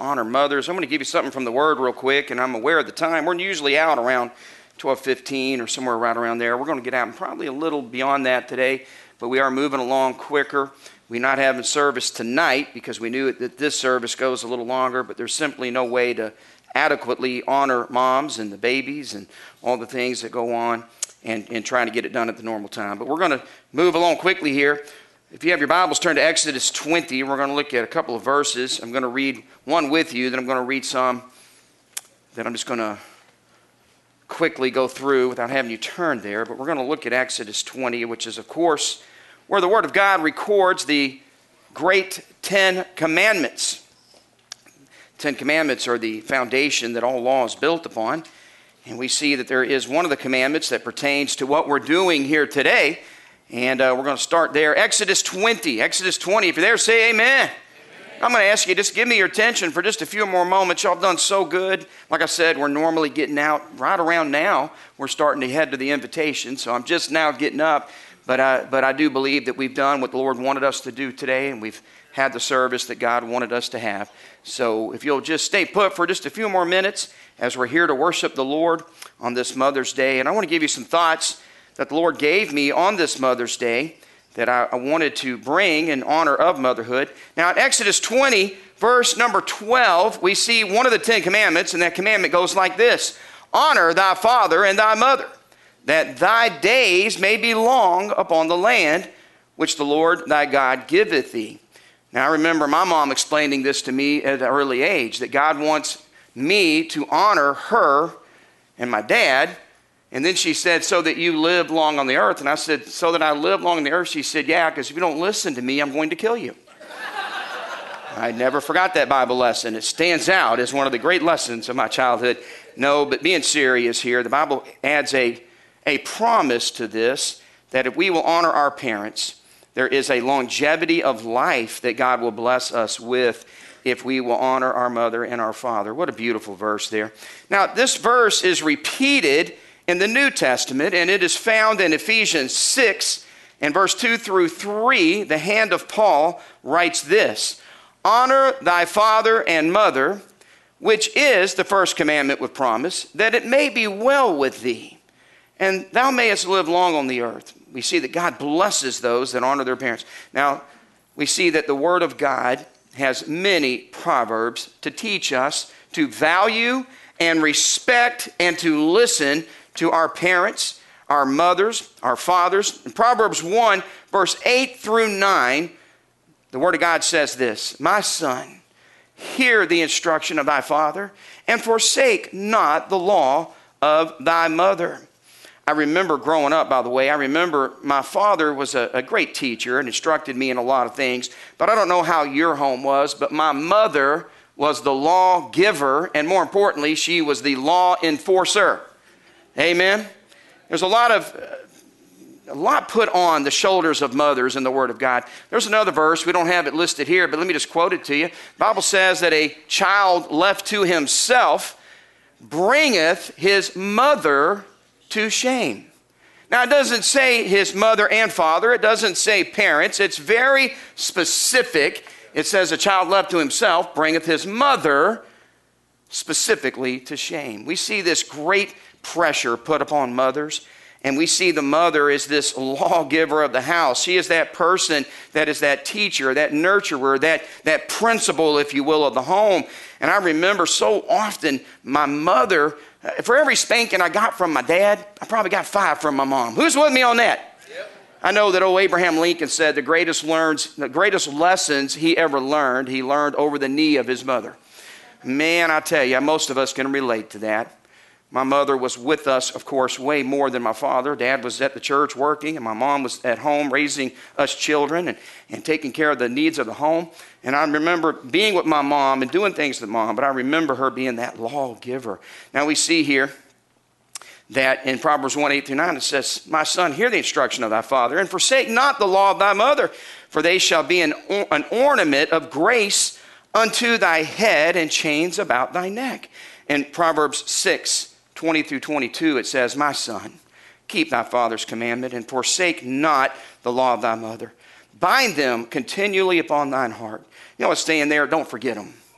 honor mothers. I'm going to give you something from the Word real quick, and I'm aware of the time. We're usually out around 12:15 or somewhere right around there. We're going to get out probably a little beyond that today, but we are moving along quicker. We're not having service tonight because we knew that this service goes a little longer, but there's simply no way to adequately honor moms and the babies and all the things that go on and trying to get it done at the normal time. But we're going to move along quickly here. If you have your Bibles, turn to Exodus 20. We're going to look at a couple of verses. I'm going to read one with you, then I'm going to read some that I'm just going to quickly go through without having you turn there. But we're going to look at Exodus 20, which is, of course, where the Word of God records the great 10 Commandments. 10 Commandments are the foundation that all law is built upon. And we see that there is one of the commandments that pertains to what we're doing here today. And we're going to start there. Exodus 20. Exodus 20. If you're there, say amen. I'm going to ask you, just give me your attention for just a few more moments. Y'all have done so good. Like I said, we're normally getting out right around now. We're starting to head to the invitation. So I'm just now getting up. But I do believe that we've done what the Lord wanted us to do today. And we've had the service that God wanted us to have. So if you'll just stay put for just a few more minutes as we're here to worship the Lord on this Mother's Day. And I want to give you some thoughts that the Lord gave me on this Mother's Day that I wanted to bring in honor of motherhood. Now in Exodus 20, verse number 12, we see one of the 10 commandments, and that commandment goes like this: honor thy father and thy mother, that thy days may be long upon the land which the Lord thy God giveth thee. Now I remember my mom explaining this to me at an early age, that God wants me to honor her and my dad. And then she said, so that you live long on the earth. And I said, so that I live long on the earth? She said, yeah, because if you don't listen to me, I'm going to kill you. I never forgot that Bible lesson. It stands out as one of the great lessons of my childhood. No, but being serious here, the Bible adds a promise to this, that if we will honor our parents, there is a longevity of life that God will bless us with if we will honor our mother and our father. What a beautiful verse there. Now, this verse is repeated in the New Testament, and it is found in Ephesians 6 and verse 2 through 3. The hand of Paul writes this: honor thy father and mother, which is the first commandment with promise, that it may be well with thee, and thou mayest live long on the earth. We see that God blesses those that honor their parents. Now, we see that the Word of God has many proverbs to teach us to value and respect and to listen to our parents, our mothers, our fathers. In Proverbs 1, verse 8 through 9, the Word of God says this: my son, hear the instruction of thy father, and forsake not the law of thy mother. I remember growing up, by the way, I remember my father was a great teacher and instructed me in a lot of things, but I don't know how your home was, but my mother was the law giver, and more importantly, she was the law enforcer. Amen? There's a lot put on the shoulders of mothers in the Word of God. There's another verse. We don't have it listed here, but let me just quote it to you. The Bible says that a child left to himself bringeth his mother to shame. Now, it doesn't say his mother and father. It doesn't say parents. It's very specific. It says a child left to himself bringeth his mother specifically to shame. We see this great pressure put upon mothers, and we see the mother is this lawgiver of the house. She is that person that is that teacher, that nurturer, that principal, if you will, of the home. And I remember so often my mother, for every spanking I got from my dad, I probably got 5 from my mom. Who's with me on that? Yep. I know that old Abraham Lincoln said the greatest lessons he ever learned, he learned over the knee of his mother. Man, I tell you, most of us can relate to that. My mother was with us, of course, way more than my father. Dad was at the church working, and my mom was at home raising us children and taking care of the needs of the home. And I remember being with my mom and doing things with mom, but I remember her being that lawgiver. Now we see here that in Proverbs 1, 8 through 9, it says, my son, hear the instruction of thy father, and forsake not the law of thy mother, for they shall be an ornament of grace unto thy head and chains about thy neck. In Proverbs 6, 20 through 22, it says, my son, keep thy father's commandment and forsake not the law of thy mother. Bind them continually upon thine heart. You know what's staying there? Don't forget them.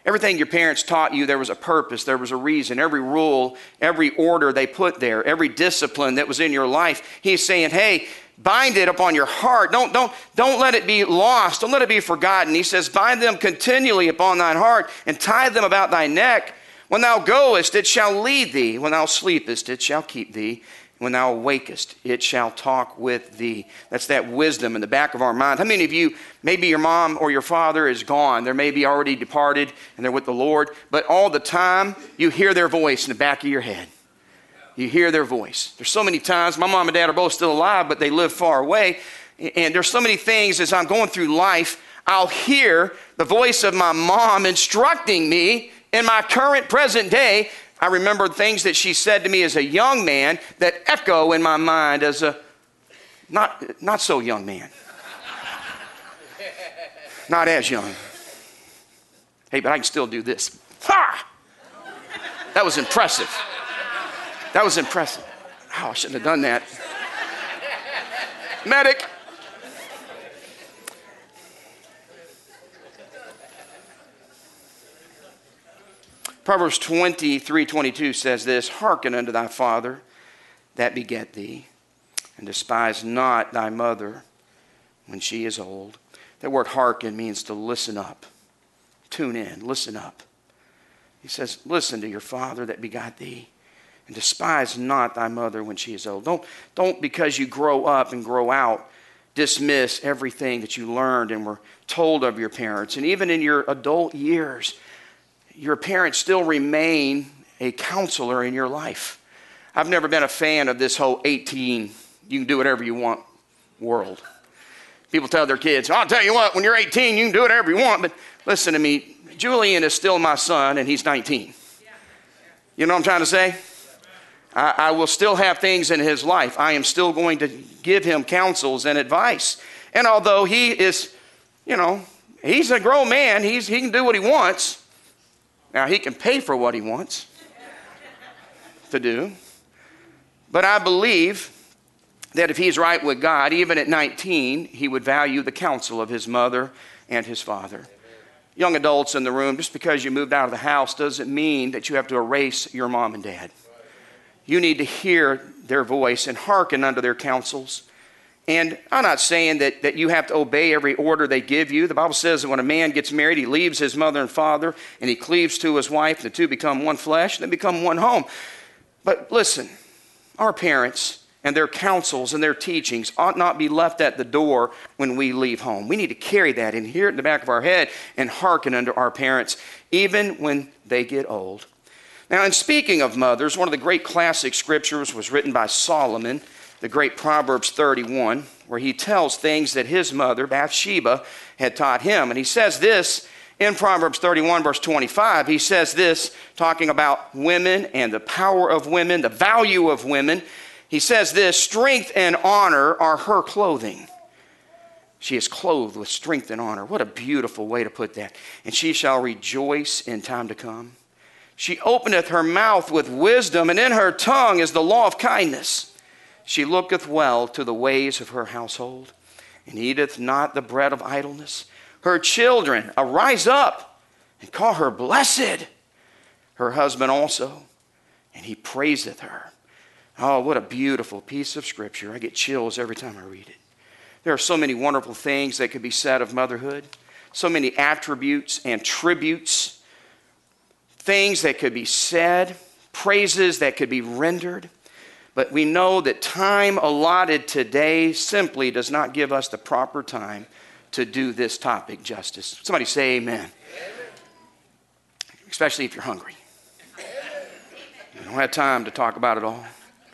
Everything your parents taught you, there was a purpose, there was a reason. Every rule, every order they put there, every discipline that was in your life, he's saying, hey, bind it upon your heart. Don't let it be lost. Don't let it be forgotten. He says, bind them continually upon thine heart and tie them about thy neck. When thou goest, it shall lead thee. When thou sleepest, it shall keep thee. When thou awakest, it shall talk with thee. That's that wisdom in the back of our mind. How many of you, maybe your mom or your father is gone. They're maybe already departed and they're with the Lord. But all the time, you hear their voice in the back of your head. You hear their voice. There's so many times, my mom and dad are both still alive, but they live far away. And there's so many things as I'm going through life, I'll hear the voice of my mom instructing me in my current present day. I remember things that she said to me as a young man that echo in my mind as a not so young man. Not as young. Hey, but I can still do this. Ha! That was impressive. That was impressive. Oh, I shouldn't have done that. Medic. Proverbs 23:22 says this, hearken unto thy father that begat thee, and despise not thy mother when she is old. That word hearken means to listen up. Tune in, listen up. He says, listen to your father that begot thee, and despise not thy mother when she is old. Don't because you grow up and grow out, dismiss everything that you learned and were told of your parents. And even in your adult years, your parents still remain a counselor in your life. I've never been a fan of this whole 18, you can do whatever you want world. People tell their kids, I'll tell you what, when you're 18, you can do whatever you want. But listen to me, Julian is still my son and he's 19. You know what I'm trying to say? I will still have things in his life. I am still going to give him counsels and advice. And although he is, he's a grown man, he can do what he wants. Now, he can pay for what he wants to do. But I believe that if he's right with God, even at 19, he would value the counsel of his mother and his father. Young adults in the room, just because you moved out of the house doesn't mean that you have to erase your mom and dad. You need to hear their voice and hearken unto their counsels. And I'm not saying that you have to obey every order they give you. The Bible says that when a man gets married, he leaves his mother and father, and he cleaves to his wife, and the two become one flesh, and they become one home. But listen, our parents and their counsels and their teachings ought not be left at the door when we leave home. We need to carry that and hear it in the back of our head and hearken unto our parents, even when they get old. Now, in speaking of mothers, one of the great classic scriptures was written by Solomon, the great Proverbs 31, where he tells things that his mother, Bathsheba, had taught him. And he says this in Proverbs 31, verse 25. He says this, talking about women and the power of women, the value of women. He says this, strength and honor are her clothing. She is clothed with strength and honor. What a beautiful way to put that. And she shall rejoice in time to come. She openeth her mouth with wisdom, and in her tongue is the law of kindness. She looketh well to the ways of her household, and eateth not the bread of idleness. Her children arise up and call her blessed. Her husband also, and he praiseth her. Oh, what a beautiful piece of scripture. I get chills every time I read it. There are so many wonderful things that could be said of motherhood, so many attributes and tributes, things that could be said, praises that could be rendered. But we know that time allotted today simply does not give us the proper time to do this topic justice. Somebody say amen. Amen. Especially if you're hungry. You don't have time to talk about it all.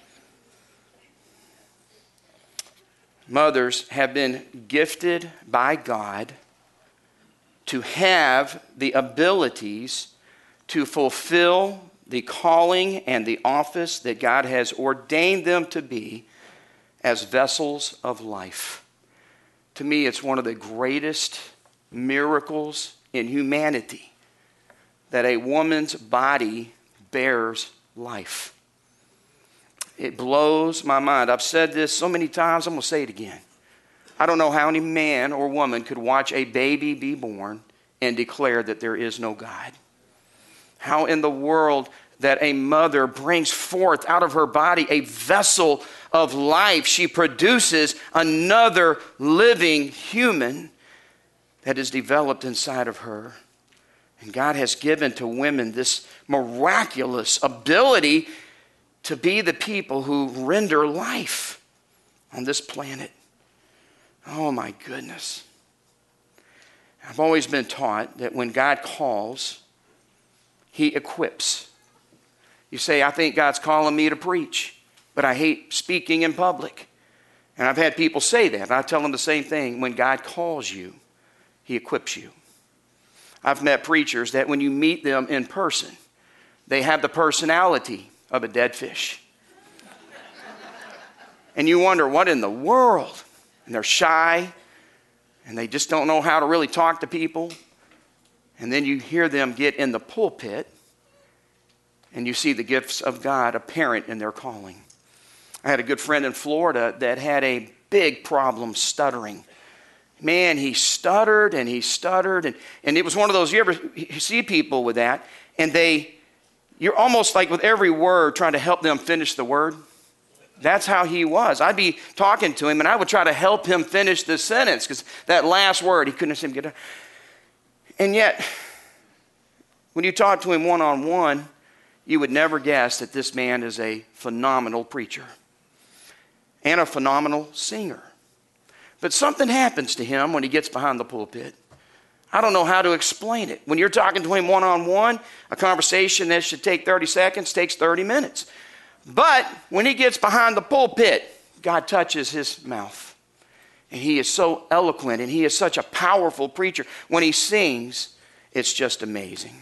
Mothers have been gifted by God to have the abilities to fulfill the calling and the office that God has ordained them to be as vessels of life. To me, it's one of the greatest miracles in humanity that a woman's body bears life. It blows my mind. I've said this so many times, I'm going to say it again. I don't know how any man or woman could watch a baby be born and declare that there is no God. How in the world that a mother brings forth out of her body a vessel of life. She produces another living human that is developed inside of her. And God has given to women this miraculous ability to be the people who render life on this planet. Oh my goodness. I've always been taught that when God calls, He equips. You say, I think God's calling me to preach, but I hate speaking in public. And I've had people say that. I tell them the same thing. When God calls you, He equips you. I've met preachers that when you meet them in person, they have the personality of a dead fish. And you wonder, what in the world? And they're shy, and they just don't know how to really talk to people. And then you hear them get in the pulpit, and you see the gifts of God apparent in their calling. I had a good friend in Florida that had a big problem stuttering. Man, he stuttered and he stuttered. And it was one of those, you see people with that, and you're almost like with every word trying to help them finish the word. That's how he was. I'd be talking to him, and I would try to help him finish the sentence, because that last word, he couldn't seem to get it. And yet, when you talk to him one-on-one, you would never guess that this man is a phenomenal preacher and a phenomenal singer. But something happens to him when he gets behind the pulpit. I don't know how to explain it. When you're talking to him one-on-one, a conversation that should take 30 seconds takes 30 minutes. But when he gets behind the pulpit, God touches his mouth. And he is so eloquent, and he is such a powerful preacher. When he sings, it's just amazing.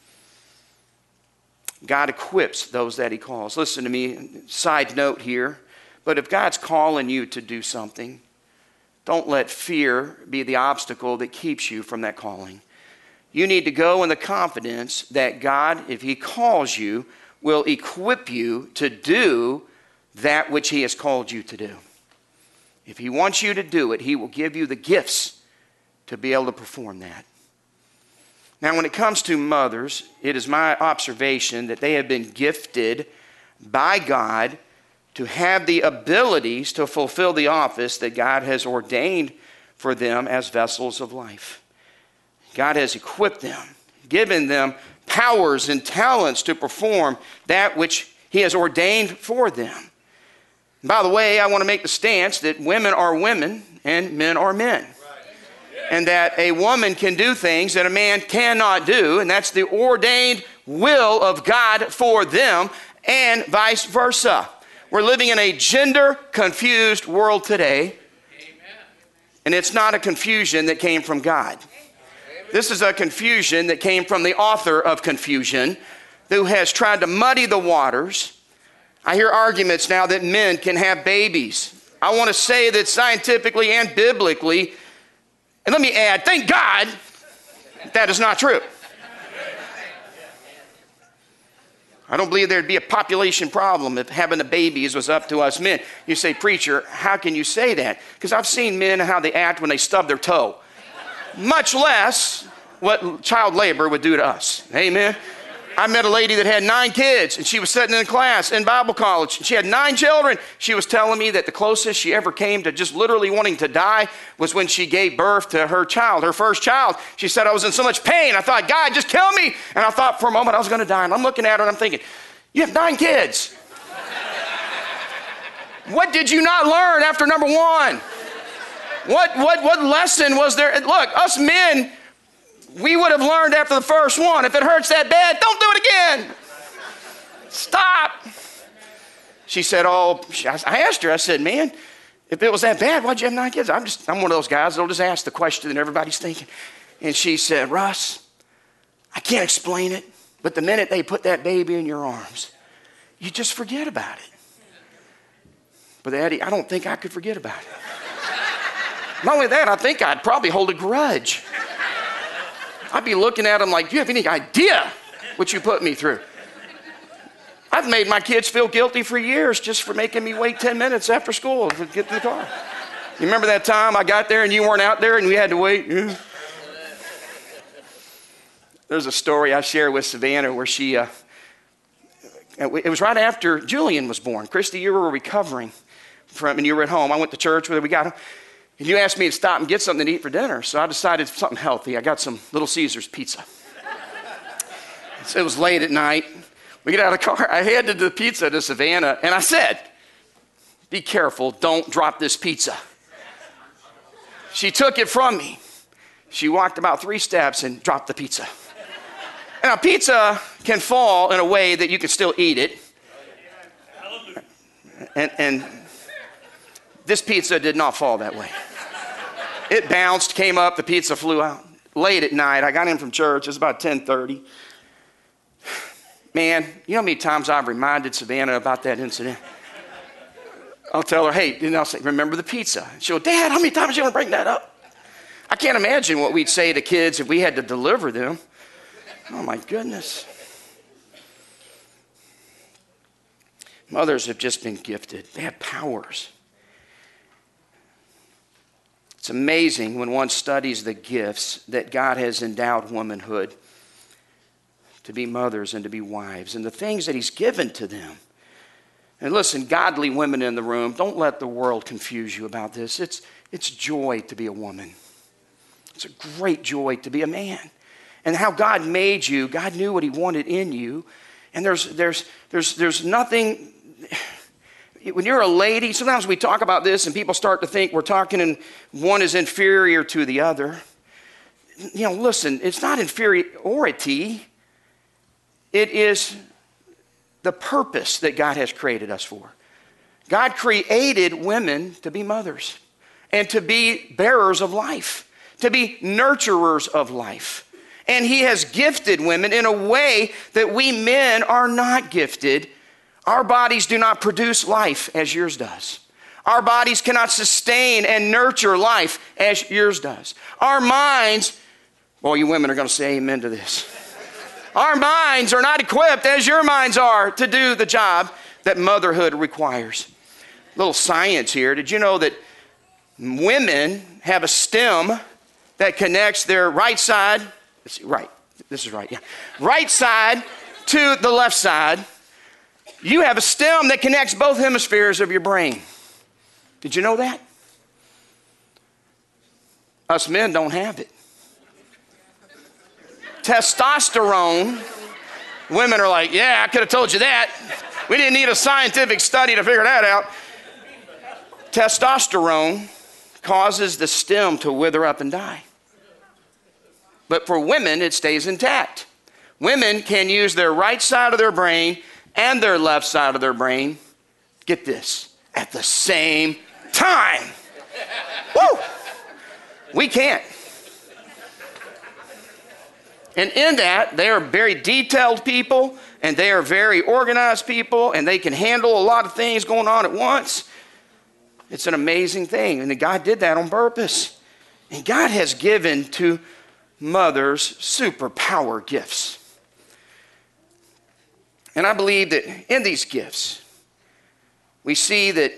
God equips those that He calls. Listen to me, side note here. But if God's calling you to do something, don't let fear be the obstacle that keeps you from that calling. You need to go in the confidence that God, if He calls you, will equip you to do that which He has called you to do. If He wants you to do it, He will give you the gifts to be able to perform that. Now, when it comes to mothers, it is my observation that they have been gifted by God to have the abilities to fulfill the office that God has ordained for them as vessels of life. God has equipped them, given them powers and talents to perform that which He has ordained for them. And by the way, I want to make the stance that women are women and men are men. And that a woman can do things that a man cannot do, and that's the ordained will of God for them, and vice versa. We're living in a gender-confused world today, and it's not a confusion that came from God. This is a confusion that came from the author of confusion, who has tried to muddy the waters. I hear arguments now that men can have babies. I want to say that scientifically and biblically, and let me add, thank God, that is not true. I don't believe there'd be a population problem if having a babies was up to us men. You say, preacher, how can you say that? Because I've seen men how they act when they stub their toe. Much less what child labor would do to us. Amen. I met a lady that had 9 kids, and she was sitting in class in Bible college, and she had 9 children. She was telling me that the closest she ever came to just literally wanting to die was when she gave birth to her child, her first child. She said, I was in so much pain. I thought, God, just kill me. And I thought for a moment I was going to die. And I'm looking at her, and I'm thinking, you have 9 kids. What did you not learn after number 1? What lesson was there? Look, us men, we would have learned after the first one, if it hurts that bad, don't do it again. Stop. She said, I asked her, I said, man, if it was that bad, why'd you have 9 kids? I'm one of those guys that'll just ask the question that everybody's thinking. And she said, Russ, I can't explain it, but the minute they put that baby in your arms, you just forget about it. But Eddie, I don't think I could forget about it. Not only that, I think I'd probably hold a grudge. I'd be looking at them like, do you have any idea what you put me through? I've made my kids feel guilty for years just for making me wait 10 minutes after school to get to the car. You remember that time I got there and you weren't out there and we had to wait? Yeah. There's a story I share with Savannah where it was right after Julian was born. Christy, you were recovering from, and you were at home. I went to church with her. We got him. And you asked me to stop and get something to eat for dinner. So I decided something healthy. I got some Little Caesars pizza. So it was late at night. We get out of the car. I handed the pizza to Savannah, and I said, be careful, don't drop this pizza. She took it from me. She walked about 3 steps and dropped the pizza. Now, pizza can fall in a way that you can still eat it. And this pizza did not fall that way. It bounced, came up, the pizza flew out. Late at night, I got in from church. It was about 10:30. Man, you know how many times I've reminded Savannah about that incident? I'll tell her, hey, and I'll say, remember the pizza? And she'll go, Dad, how many times are you going to bring that up? I can't imagine what we'd say to kids if we had to deliver them. Oh, my goodness. Mothers have just been gifted. They have powers. It's amazing when one studies the gifts that God has endowed womanhood to be mothers and to be wives and the things that he's given to them. And listen, godly women in the room, don't let the world confuse you about this. It's joy to be a woman. It's a great joy to be a man. And how God made you, God knew what he wanted in you. And there's nothing, when you're a lady, sometimes we talk about this and people start to think we're talking and one is inferior to the other. You know, listen, it's not inferiority. It is the purpose that God has created us for. God created women to be mothers and to be bearers of life, to be nurturers of life. And he has gifted women in a way that we men are not gifted. Our bodies do not produce life as yours does. Our bodies cannot sustain and nurture life as yours does. Our minds, well, you women are going to say amen to this. Our minds are not equipped as your minds are to do the job that motherhood requires. Little science here. Did you know that women have a stem that connects their right side, right, this is right, yeah, right side to the left side? You have a stem that connects both hemispheres of your brain. Did you know that? Us men don't have it. Testosterone, women are like, yeah, I could have told you that. We didn't need a scientific study to figure that out. Testosterone causes the stem to wither up and die. But for women, it stays intact. Women can use their right side of their brain and their left side of their brain, get this, at the same time. Woo! We can't. And in that, they are very detailed people, and they are very organized people, and they can handle a lot of things going on at once. It's an amazing thing, and God did that on purpose. And God has given to mothers superpower gifts. And I believe that in these gifts, we see that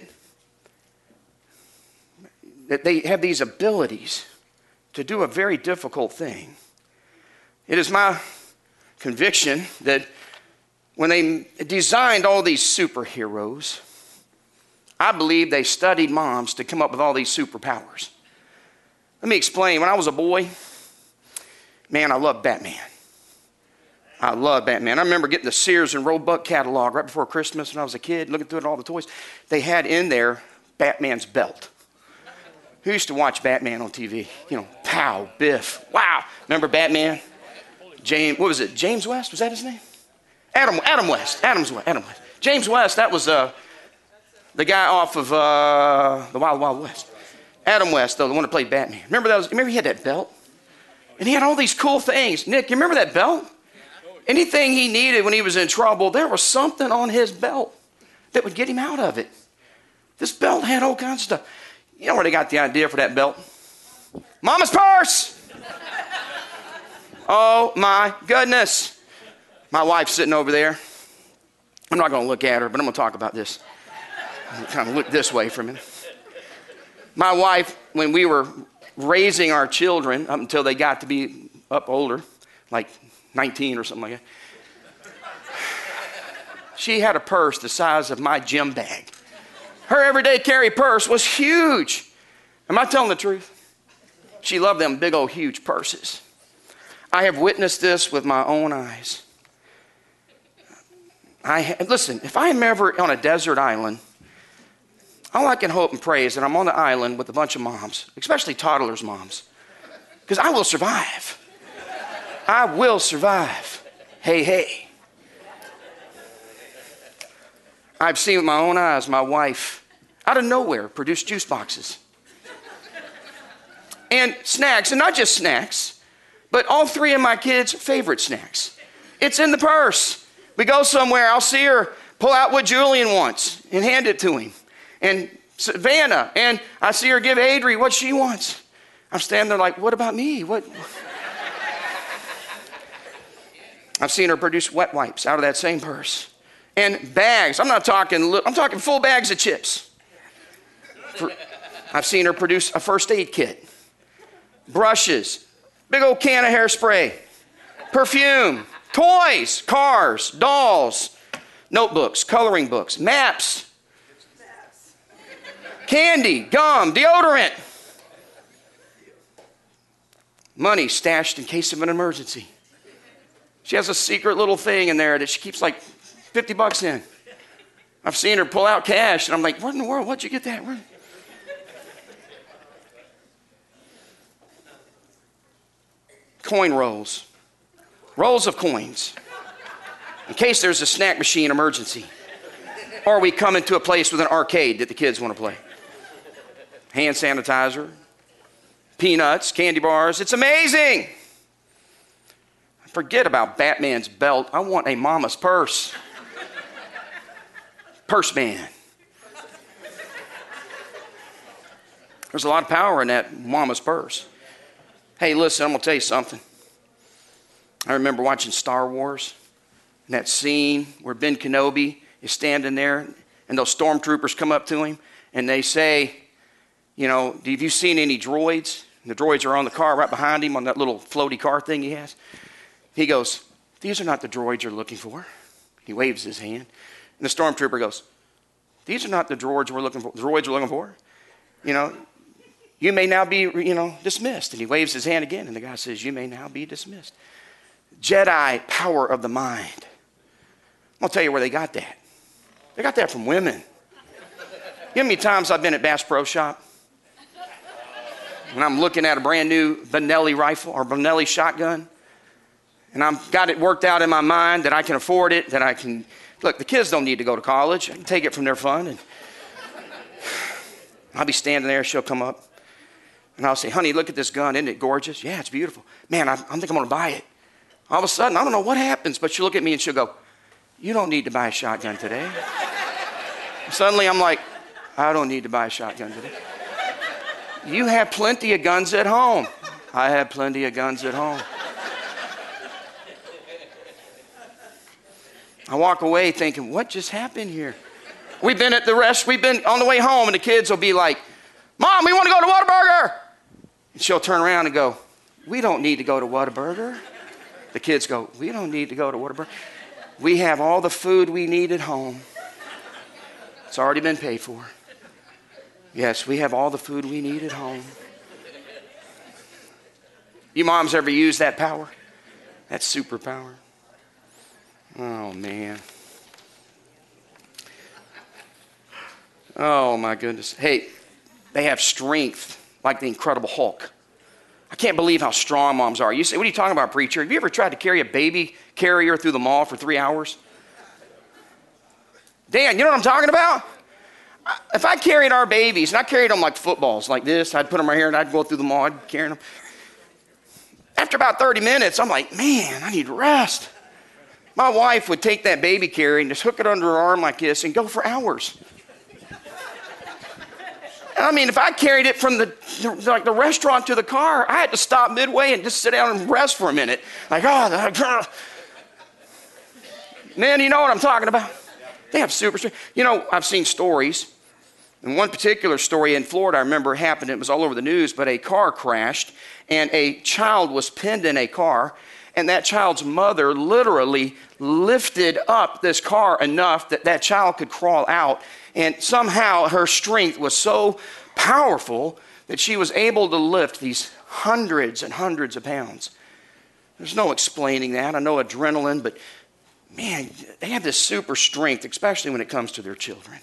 they have these abilities to do a very difficult thing. It is my conviction that when they designed all these superheroes, I believe they studied moms to come up with all these superpowers. Let me explain. When I was a boy, man, I loved Batman. I loved Batman. I remember getting the Sears and Roebuck catalog right before Christmas when I was a kid, looking through it, all the toys. They had in there Batman's belt. Who used to watch Batman on TV? You know, pow, biff, wow. Remember Batman? James, what was it? James West? Was that his name? Adam West. James West, that was the guy off of the Wild Wild West. Adam West, though, the one that played Batman. Remember he had that belt? And he had all these cool things. Nick, you remember that belt? Anything he needed when he was in trouble, there was something on his belt that would get him out of it. This belt had all kinds of stuff. You know where they got the idea for that belt? Mama's purse! Oh my goodness. My wife's sitting over there. I'm not going to look at her, but I'm going to talk about this. I'm kind of look this way for a minute. My wife, when we were raising our children up until they got to be up older, like 19 or something like that. She had a purse the size of my gym bag. Her everyday carry purse was huge. Am I telling the truth? She loved them big old huge purses. I have witnessed this with my own eyes. Listen, if I am ever on a desert island, all I can hope and pray is that I'm on the island with a bunch of moms, especially toddlers' moms, because I will survive. I will survive. Hey, hey. I've seen with my own eyes my wife, out of nowhere, produce juice boxes. And snacks, and not just snacks, but all three of my kids' favorite snacks. It's in the purse. We go somewhere, I'll see her pull out what Julian wants and hand it to him. And Savannah, and I see her give Adri what she wants. I'm standing there like, what about me? What? I've seen her produce wet wipes out of that same purse. And bags, I'm talking full bags of chips. I've seen her produce a first aid kit. Brushes, big old can of hairspray, perfume, toys, cars, dolls, notebooks, coloring books, maps, candy, gum, deodorant, money stashed in case of an emergency. She has a secret little thing in there that she keeps like $50 in. I've seen her pull out cash, and I'm like, what in the world? Where'd you get that? Coin rolls. Rolls of coins. In case there's a snack machine emergency. Or we come into a place with an arcade that the kids want to play. Hand sanitizer. Peanuts, candy bars. It's amazing. Forget about Batman's belt. I want a mama's purse. Purse man. There's a lot of power in that mama's purse. Hey, listen, I'm going to tell you something. I remember watching Star Wars, and that scene where Ben Kenobi is standing there, and those stormtroopers come up to him, and they say, you know, have you seen any droids? And the droids are on the car right behind him on that little floaty car thing he has. He goes, these are not the droids you're looking for. He waves his hand. And the stormtrooper goes, these are not the droids we're looking for. You know, you may now be, dismissed. And he waves his hand again, and the guy says, you may now be dismissed. Jedi power of the mind. I'm going to tell you where they got that. They got that from women. You know how many times I've been at Bass Pro Shop? And I'm looking at a brand new Benelli rifle or Benelli shotgun. And I've got it worked out in my mind that I can afford it, that I can... Look, the kids don't need to go to college. I can take it from their fun. And I'll be standing there. She'll come up. And I'll say, honey, look at this gun. Isn't it gorgeous? Yeah, it's beautiful. Man, I think I'm going to buy it. All of a sudden, I don't know what happens, but she'll look at me and she'll go, you don't need to buy a shotgun today. Suddenly, I'm like, I don't need to buy a shotgun today. You have plenty of guns at home. I have plenty of guns at home. I walk away thinking, what just happened here? We've been on the way home, and the kids will be like, Mom, we want to go to Whataburger. And she'll turn around and go, we don't need to go to Whataburger. The kids go, we don't need to go to Whataburger. We have all the food we need at home. It's already been paid for. Yes, we have all the food we need at home. You moms ever use that power? That superpower? Oh, man. Oh, my goodness. Hey, they have strength like the Incredible Hulk. I can't believe how strong moms are. You say, what are you talking about, preacher? Have you ever tried to carry a baby carrier through the mall for 3 hours? Dan, you know what I'm talking about? If I carried our babies, and I carried them like footballs, like this, I'd put them right here, and I'd go through the mall, I'd carry them. After about 30 minutes, I'm like, man, I need rest. My wife would take that baby carrier and just hook it under her arm like this and go for hours. And I mean, if I carried it from the restaurant to the car, I had to stop midway and just sit down and rest for a minute. Like, man, you know what I'm talking about? They have super strength. You know, I've seen stories. And one particular story in Florida, I remember happened. It was all over the news, but a car crashed, and a child was pinned in a car, And that child's mother literally lifted up this car enough that that child could crawl out. And somehow her strength was so powerful that she was able to lift these hundreds and hundreds of pounds. There's no explaining that. I know adrenaline, but man, they have this super strength, especially when it comes to their children.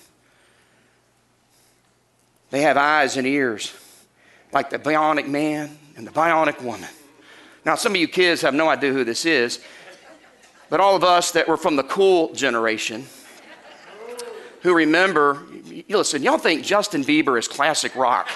They have eyes and ears like the bionic man and the bionic woman. Now, some of you kids have no idea who this is, but all of us that were from the cool generation who remember, listen, y'all think Justin Bieber is classic rock.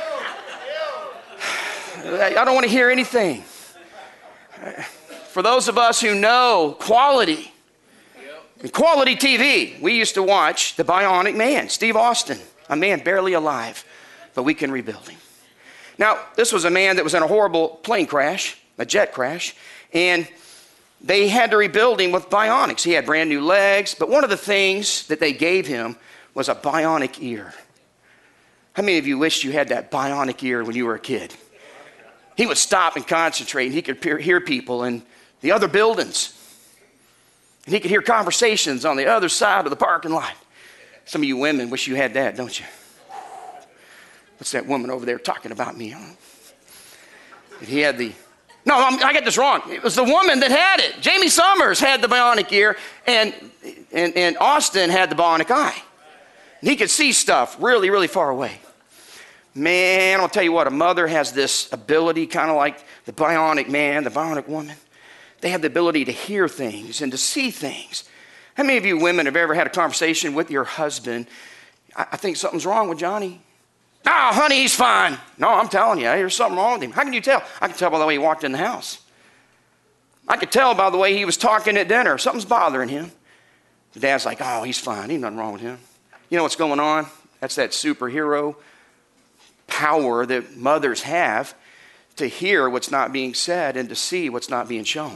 I don't want to hear anything. For those of us who know quality, quality TV, we used to watch The Bionic Man, Steve Austin, a man barely alive, but we can rebuild him. Now, this was a man that was in a horrible plane crash, a jet crash, and they had to rebuild him with bionics. He had brand new legs, but one of the things that they gave him was a bionic ear. How many of you wished you had that bionic ear when you were a kid? He would stop and concentrate, and he could hear people in the other buildings. And he could hear conversations on the other side of the parking lot. Some of you women wish you had that, don't you? What's that woman over there talking about me? Huh? He had the... No, I got this wrong. It was the woman that had it. Jamie Summers had the bionic ear, and Austin had the bionic eye. And he could see stuff really, really far away. Man, I'll tell you what, a mother has this ability, kind of like the bionic man, the bionic woman. They have the ability to hear things and to see things. How many of you women have ever had a conversation with your husband? I think something's wrong with Johnny. Oh, honey, he's fine. No, I'm telling you, there's something wrong with him. How can you tell? I can tell by the way he walked in the house. I could tell by the way he was talking at dinner. Something's bothering him. The dad's like, oh, he's fine. Ain't nothing wrong with him. You know what's going on? That's that superhero power that mothers have to hear what's not being said and to see what's not being shown.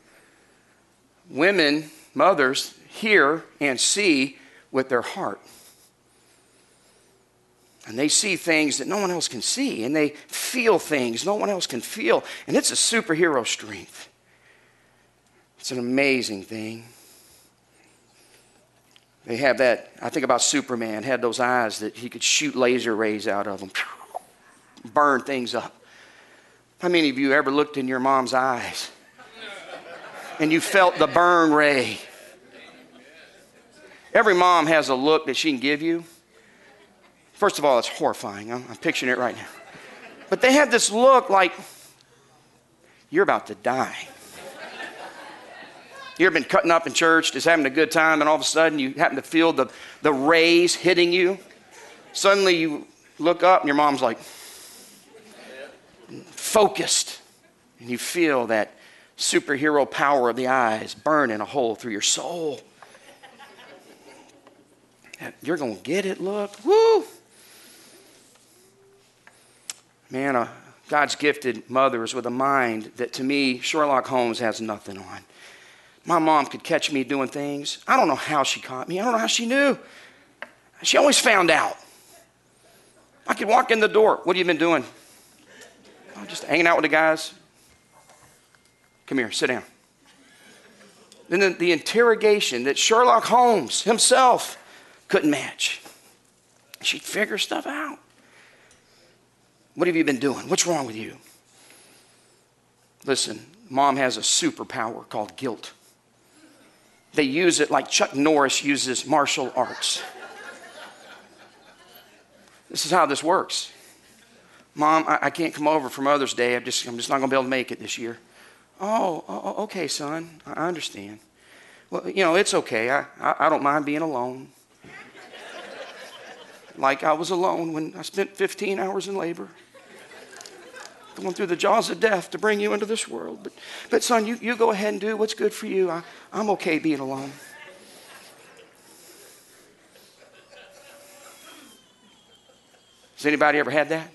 Women, mothers, hear and see with their heart. And they see things that no one else can see. And they feel things no one else can feel. And it's a superhero strength. It's an amazing thing. They have that, I think about Superman, had those eyes that he could shoot laser rays out of them. Burn things up. How many of you ever looked in your mom's eyes and you felt the burn ray? Every mom has a look that she can give you. First of all, it's horrifying. I'm picturing it right now. But they have this look like you're about to die. You ever been cutting up in church, just having a good time, and all of a sudden you happen to feel the rays hitting you? Suddenly you look up and your mom's like focused, and you feel that superhero power of the eyes burning a hole through your soul. You're going to get it, look. Woo! Man, God's gifted mothers with a mind that to me, Sherlock Holmes has nothing on. My mom could catch me doing things. I don't know how she caught me. I don't know how she knew. She always found out. I could walk in the door. What have you been doing? Oh, just hanging out with the guys. Come here, sit down. Then the interrogation that Sherlock Holmes himself couldn't match. She'd figure stuff out. What have you been doing? What's wrong with you? Listen, mom has a superpower called guilt. They use it like Chuck Norris uses martial arts. This is how this works. Mom, I can't come over for Mother's Day. I'm just not going to be able to make it this year. Oh, okay, son. I understand. Well, it's okay. I don't mind being alone. Like I was alone when I spent 15 hours in labor, going through the jaws of death to bring you into this world. But son, you go ahead and do what's good for you. I'm okay being alone. Has anybody ever had that?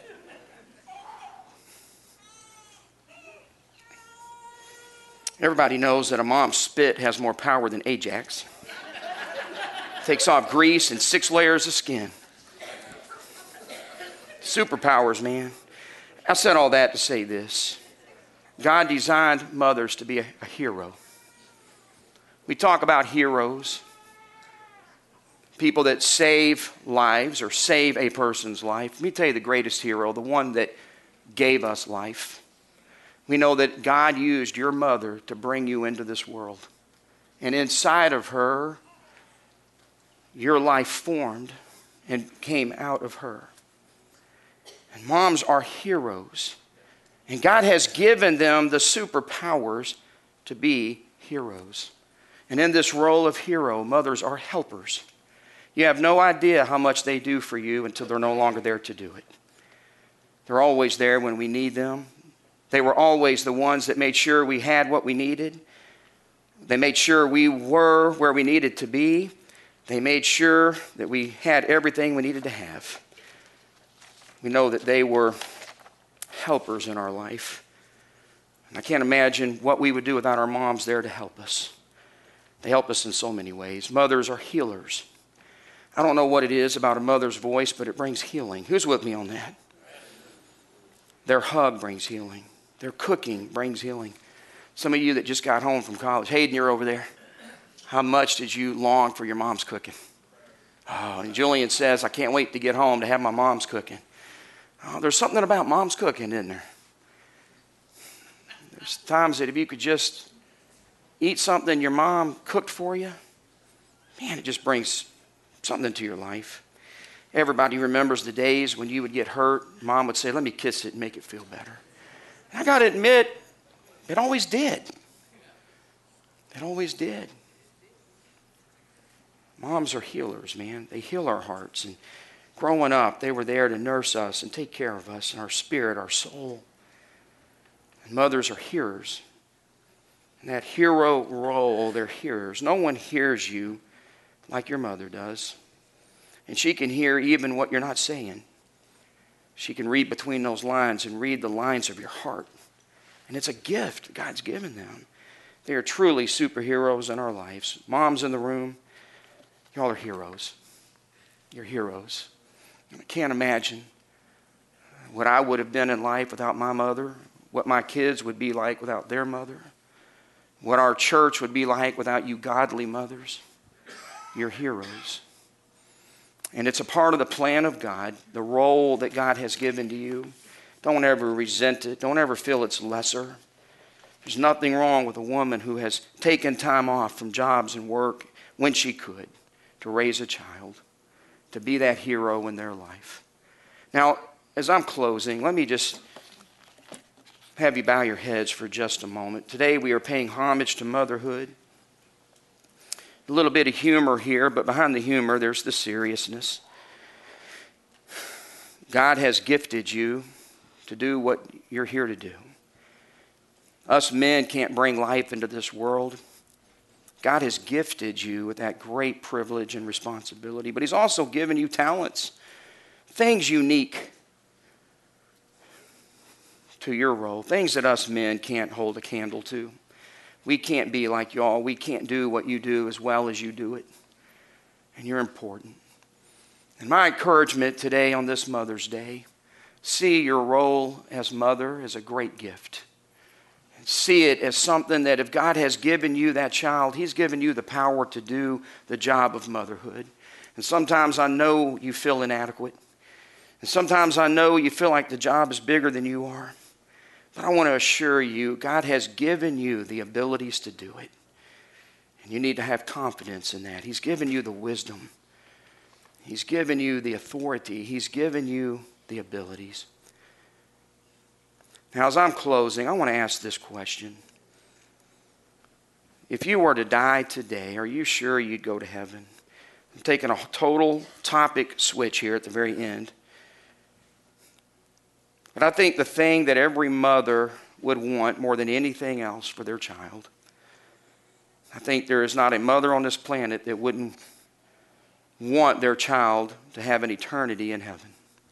Everybody knows that a mom's spit has more power than Ajax. Takes off grease and 6 layers of skin. Superpowers, man. I said all that to say this. God designed mothers to be a hero. We talk about heroes, people that save lives or save a person's life. Let me tell you the greatest hero, the one that gave us life. We know that God used your mother to bring you into this world. And inside of her, your life formed and came out of her. And moms are heroes. And God has given them the superpowers to be heroes. And in this role of hero, mothers are helpers. You have no idea how much they do for you until they're no longer there to do it. They're always there when we need them. They were always the ones that made sure we had what we needed. They made sure we were where we needed to be. They made sure that we had everything we needed to have. We know that they were helpers in our life. And I can't imagine what we would do without our moms there to help us. They help us in so many ways. Mothers are healers. I don't know what it is about a mother's voice, but it brings healing. Who's with me on that? Their hug brings healing. Their cooking brings healing. Some of you that just got home from college, Hayden, you're over there. How much did you long for your mom's cooking? Oh, and Julian says, I can't wait to get home to have my mom's cooking. Oh, there's something about mom's cooking, isn't there? There's times that if you could just eat something your mom cooked for you, man, it just brings something into your life. Everybody remembers the days when you would get hurt. Mom would say, let me kiss it and make it feel better. And I got to admit, it always did. It always did. Moms are healers, man. They heal our hearts. And growing up, they were there to nurse us and take care of us and our spirit, our soul. And mothers are hearers. In that hero role, they're hearers. No one hears you like your mother does. And she can hear even what you're not saying. She can read between those lines and read the lines of your heart. And it's a gift God's given them. They are truly superheroes in our lives. Moms in the room, y'all are heroes. You're heroes. I can't imagine what I would have been in life without my mother, what my kids would be like without their mother, what our church would be like without you godly mothers. You're heroes. And it's a part of the plan of God, the role that God has given to you. Don't ever resent it. Don't ever feel it's lesser. There's nothing wrong with a woman who has taken time off from jobs and work when she could to raise a child, to be that hero in their life. Now, as I'm closing, let me just have you bow your heads for just a moment. Today we are paying homage to motherhood. A little bit of humor here, but behind the humor, there's the seriousness. God has gifted you to do what you're here to do. Us men can't bring life into this world. God has gifted you with that great privilege and responsibility, but He's also given you talents, things unique to your role, things that us men can't hold a candle to. We can't be like y'all. We can't do what you do as well as you do it. And you're important. And my encouragement today on this Mother's Day, see your role as mother as a great gift. And see it as something that if God has given you that child, He's given you the power to do the job of motherhood. And sometimes I know you feel inadequate. And sometimes I know you feel like the job is bigger than you are. But I want to assure you, God has given you the abilities to do it. And you need to have confidence in that. He's given you the wisdom. He's given you the authority. He's given you the abilities. Now, as I'm closing, I want to ask this question. If you were to die today, are you sure you'd go to heaven? I'm taking a total topic switch here at the very end. But I think the thing that every mother would want more than anything else for their child, I think there is not a mother on this planet that wouldn't want their child to have an eternity in heaven.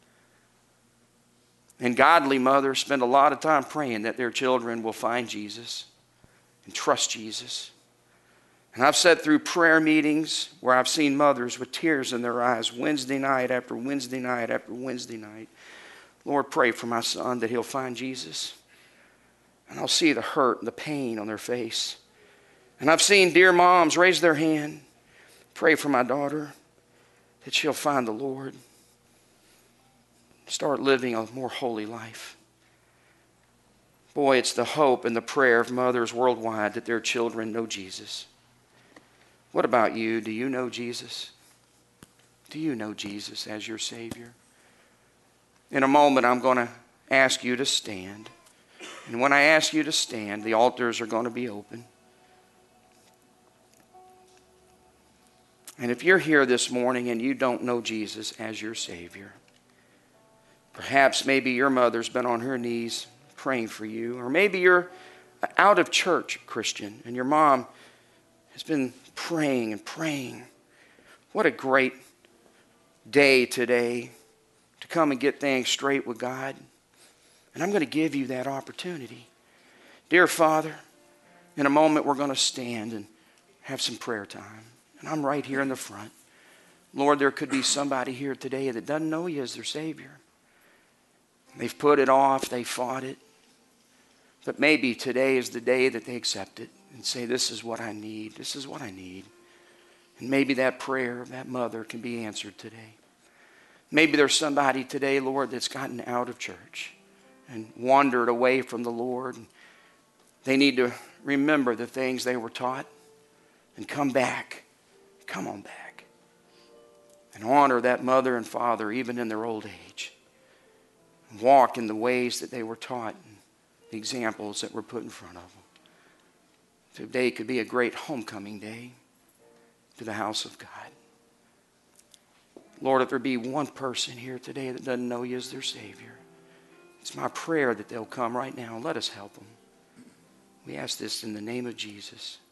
And godly mothers spend a lot of time praying that their children will find Jesus and trust Jesus. And I've sat through prayer meetings where I've seen mothers with tears in their eyes Wednesday night after Wednesday night after Wednesday night. Lord, pray for my son that he'll find Jesus. And I'll see the hurt and the pain on their face. And I've seen dear moms raise their hand, pray for my daughter, that she'll find the Lord, start living a more holy life. Boy, it's the hope and the prayer of mothers worldwide that their children know Jesus. What about you? Do you know Jesus? Do you know Jesus as your Savior? In a moment, I'm going to ask you to stand. And when I ask you to stand, the altars are going to be open. And if you're here this morning and you don't know Jesus as your Savior, perhaps maybe your mother's been on her knees praying for you, or maybe you're out of church Christian and your mom has been praying and praying. What a great day today to come and get things straight with God. And I'm going to give you that opportunity. Dear Father, in a moment we're going to stand and have some prayer time. And I'm right here in the front. Lord, there could be somebody here today that doesn't know you as their Savior. They've put it off, they fought it. But maybe today is the day that they accept it and say, this is what I need, this is what I need. And maybe that prayer of that mother can be answered today. Maybe there's somebody today, Lord, that's gotten out of church and wandered away from the Lord. They need to remember the things they were taught and come back. Come on back. And honor that mother and father even in their old age. And walk in the ways that they were taught and the examples that were put in front of them. Today could be a great homecoming day to the house of God. Lord, if there be one person here today that doesn't know you as their Savior, it's my prayer that they'll come right now and let us help them. We ask this in the name of Jesus.